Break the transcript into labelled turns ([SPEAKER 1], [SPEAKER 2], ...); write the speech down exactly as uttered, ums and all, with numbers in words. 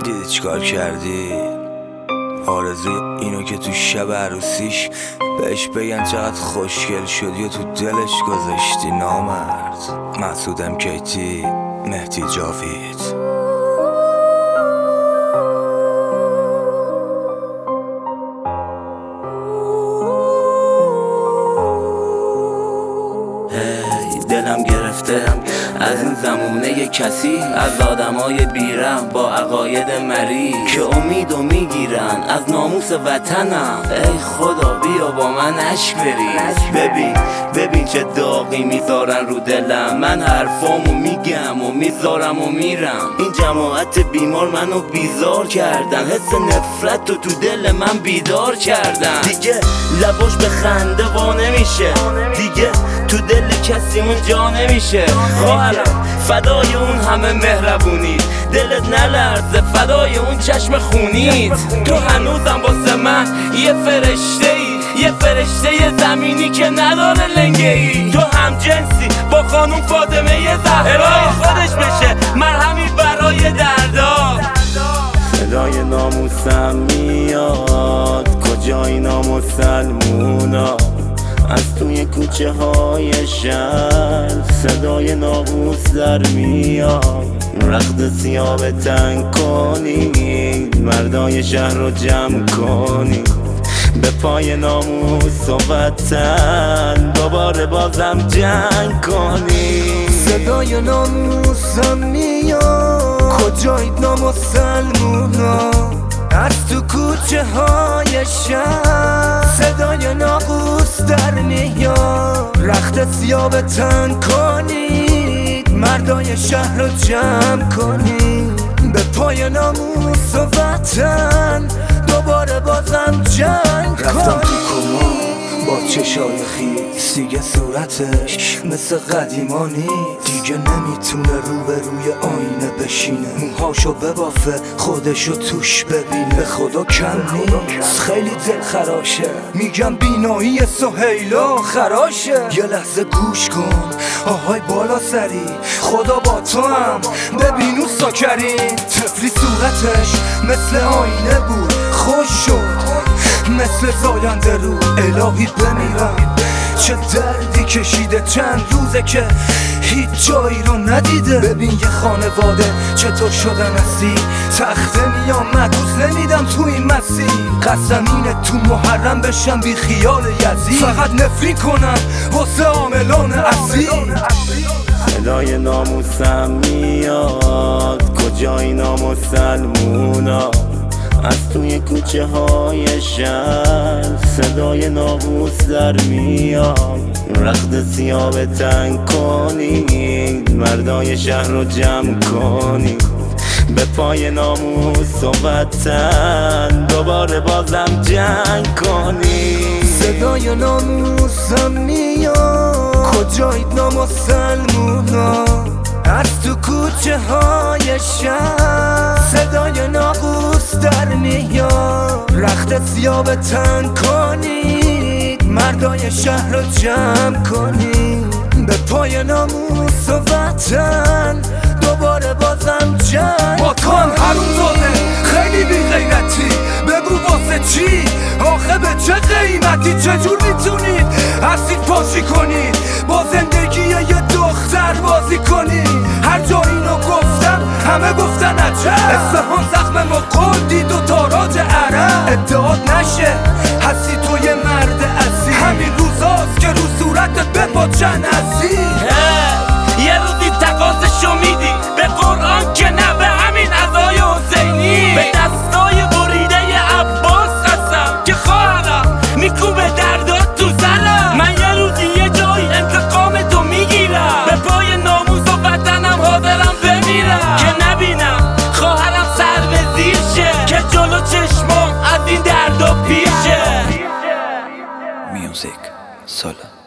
[SPEAKER 1] دیدی چیکار کردی؟ آرزوی اینو که تو شب عروسیش بهش بگن چقدر خوشگل شدی و تو دلش گذاشتی نامرد. مسعود ام کی تی، مهدی جاوید.
[SPEAKER 2] دلم گرفته از این زمونه کسی، از آدمای بیرم با عقاید مری که امیدو میگیرن از ناموس وطنم. ای خدا بیا با من عشق بریز. ببین ببین چه داغی میذارن رو دلم. من حرفامو میگم و میذارم و میرم. این جماعت بیمار منو بیزار کردن، حس نفرت رو تو دل من بیدار کردن. دیگه لباش به خنده وا نمیشه، دیگه تو دل کسی اون جا نمیشه. خواهرم فدای اون همه مهربونی، دلت نلرزه فدای اون چشم خونیت. تو هنوزم واسه من یه فرشته ای، یه فرشته زمینی که نداره لنگه ای. تو هم جنسی با خانوم فاطمه زهرا، خودش بشه مرهمی برای دردا. صدای ناموسم میاد، کجای نامسلمونا؟ از توی کوچه های شهر صدای ناقوس در میاد. رخت سیاه تنگ کنید، مردای شهر رو جمع کنید. به پای ناموس و وطن دوباره بازم جنگ کنید.
[SPEAKER 3] صدای ناموسم میاد، کجایید نامسلمونا؟ از تو کوچه های شهر صدای ناقوس در میاد. رخت سیاه تن کنید، مردای شهر رو جمع کنید. به پای ناموس و وطن دوباره بازم جنگ کنید.
[SPEAKER 1] رفتم تو کما با چشای خیس، دیگه صورتش مثل قدیمانی. دیگه نمیتونه روبروی آینه بشینه، موهاشو ببافه خودشو توش ببینه. به خدا کم نیست، خیلی دل خراشه. میگم بینایی سهیلا خراشه. یه لحظه گوش کن آهای بالا سری، خدا با تو هم ببین او ساکری. طفلی صورتش مثل آینه بود، خوش شد مثل زاینده رو. الهی بمیرم، چه دردی کشیده، چند روزه که هیچ جایی رو ندیده. ببین یه خانواده چطور شدن اسیر، تخته میام مدوز نمیدم تو این مسیر. قسم اینه تو محرم بشم بی خیال یزید، فقط نفری کنم واسه عاملان اسیر.
[SPEAKER 2] صدای ناموسم میاد، کجای نامسلمونا؟ از توی کوچه های شهر صدای ناقوس در میاد. رخت سیاه تنگ کنید، مردای شهر رو جمع کنید. به پای ناموس و وطن دوباره بازم جنگ کنید.
[SPEAKER 3] صدای ناموسم میاد، کجایید نامسلمونا؟ از تو کوچه های شهر صدای ناقوس در میاد. رخت سیاه تن کنید، مردای شهر رو جمع کنید. به پای ناموس و وطن دوباره بازم جنگ.
[SPEAKER 1] با تو هم حروم زاده خیلی بی غیرتی، بگو واسه چی؟ آخه به چه قیمتی؟ چجور میتونید اسید پاشی کنید، با زندگی یه دختر بازی کنید؟ هر جا اینو گفتم همه گفتن عجب. اصفهان زخم ما قول دید و تاراج عرب. ادعاد نشه هستی تو یه مرد اصیل، همین روزاست که رو صورتت بپاچن عزیز.
[SPEAKER 2] یه روزی تقاضشو میدی به قرآن که نه به همین عزای حسینی. به دستای بریده عباس قسم که خواهرم میکوبه دردات تو سرم. من یه روزی یه جایی انتقام تو میگیرم، به پای ناموس و وطنم حاضرم بمیرم که نبینم خواهرم سر به زیر شه، که جلو چشمام از این دردا پیشه.
[SPEAKER 1] میوزیک سالا